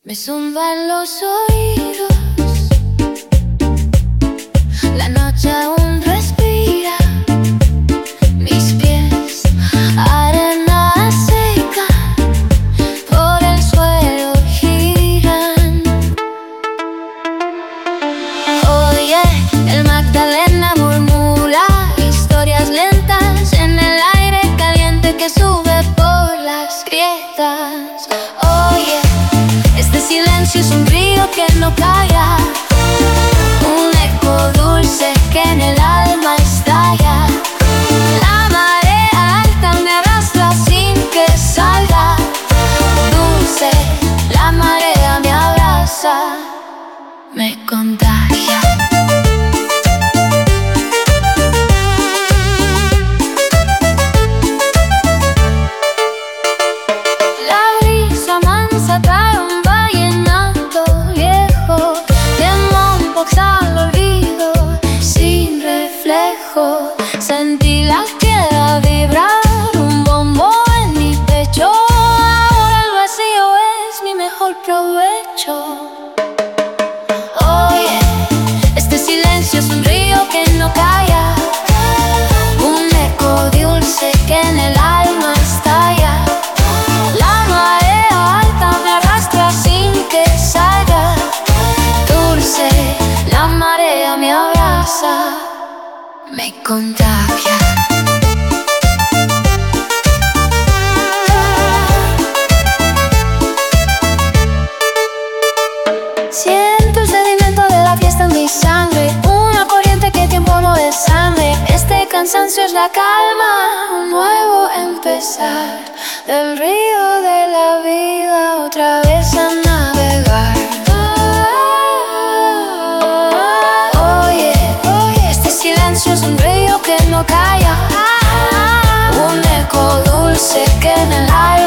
Me zumban los oídos, la noche aún respira, mis pies, arena seca, por el suelo giran. Oye, el Magdalena murmura historias lentas en el aire caliente que sube por las grietas. Oye, este silencio es un río que no calla, un eco dulce que en el alma estalla. La marea alta me arrastra sin que salga. Dulce, la marea me abraza, me contagia. La brisa mansa trae un vallenato viejo, de Mompox al olvido, sin reflejo. Sentí la tierra vibrar, un bombo en mi pecho. Ahora el vacío es mi mejor provecho. Oye, este silencio es un río que no calla, un eco dulce que en el alma estalla. La marea alta me arrastra sin que salga. Dulce, la marea me abraza, me contagia. Siento el sedimento de la fiesta en mi sangre, una corriente que tiempo no desangre. Este cansancio es la calma, un nuevo empezar, del río de la vida otra vez a navegar. Oye, este silencio es un río que no calla, un eco dulce que en el aire